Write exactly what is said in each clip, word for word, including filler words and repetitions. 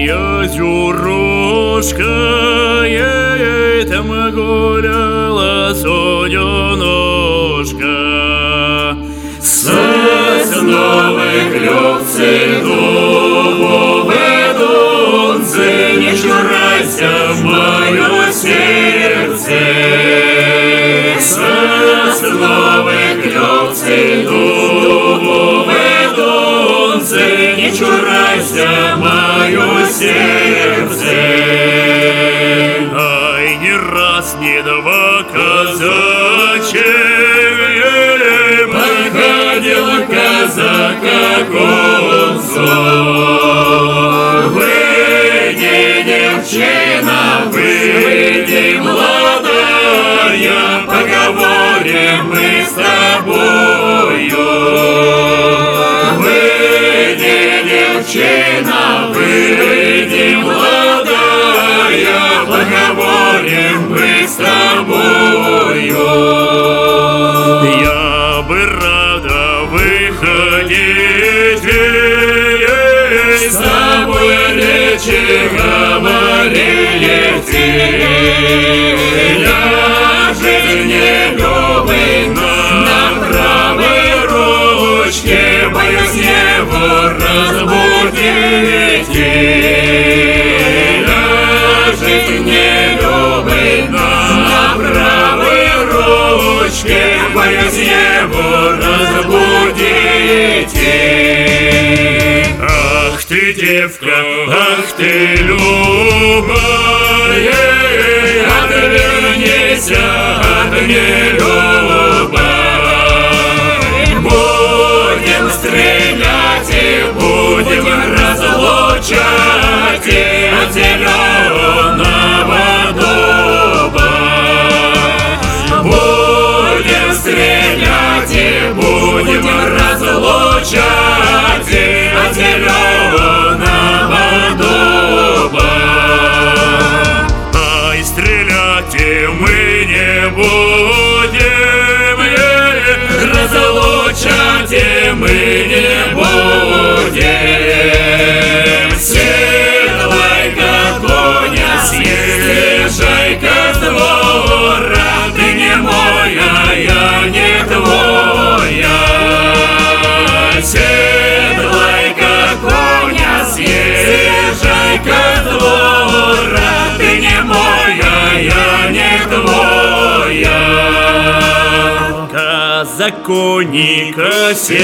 озерушка, ей там гуляла суденушка. Сосновые клёвцы, дубовые донцы, не чурайся в моё сердце. Сосновые клёвцы, дубовые донцы, не чурайся в моё сердце. Ай, ни раз, ни два казачек подходил казак к концу. Выйди, девчина, выйди, молодая, поговорим мы с тобою. Выйди, девчина, выйди, молодая, поговорим мы с тобою. Я бы рада выходить с тобой речи говорить. Ляжет нелюбый на правой ручке, боюсь его разбудить. Ляжет нелюбый на правой ручке, боюсь его разбудить. Ах ты, девка, ах ты, любая, отвернися от нелюбой. Будем стрелять и будем разлучать от зеленого дуба. Будем стрелять и будем разлучать от зеленого дуба. Ай, стрелять мы не будем, разлучать мы не будем. Светлой-ка коня, съезжай-ка с двора, ты не моя, я не твоя. Седлай-ка коня, съезжай-ка с двора, ты не моя, я не твоя. Казак конника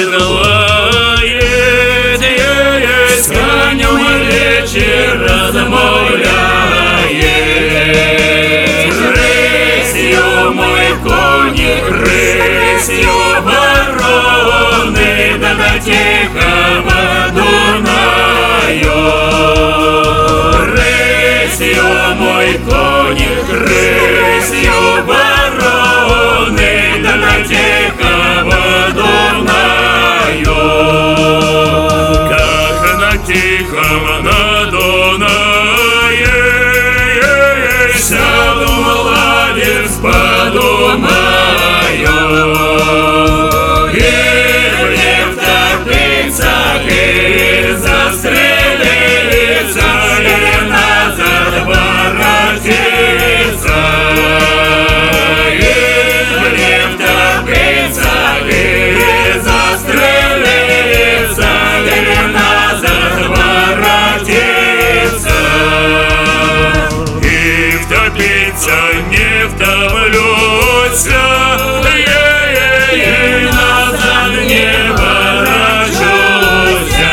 седлает, с конем речи размовляет. Рысью мой конник, рысью вороны, да до тихого Дунаю. Рысью мой конник, рысью вороны, да до тихого Дунаю. Как на тихом на Дунае сяду молодец, подумаю. И мне втопиться, и застрелиться, или назад воротиться. И мне втопиться, и застрелиться, или назад воротиться. И втопиться не втоплюся, и назад не ворочуся.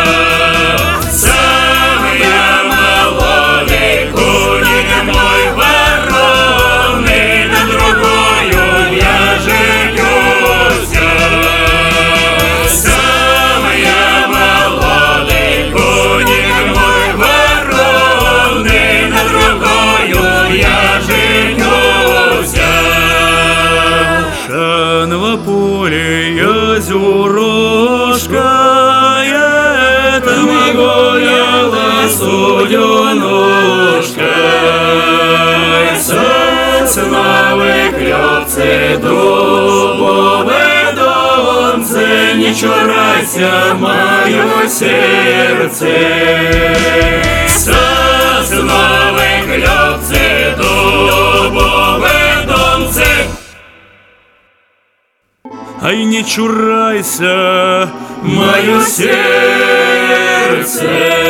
Сам я молодый, конник мой вороный, на другую я женюся. Сам я молодый, конник мой вороный, на другую я женюся. Шанва поле озерушка, там гуляла суденушка. Сосновые клёвцы, дубовые донцы, не чурайся мое сердце. ай не чурайся, моє серце.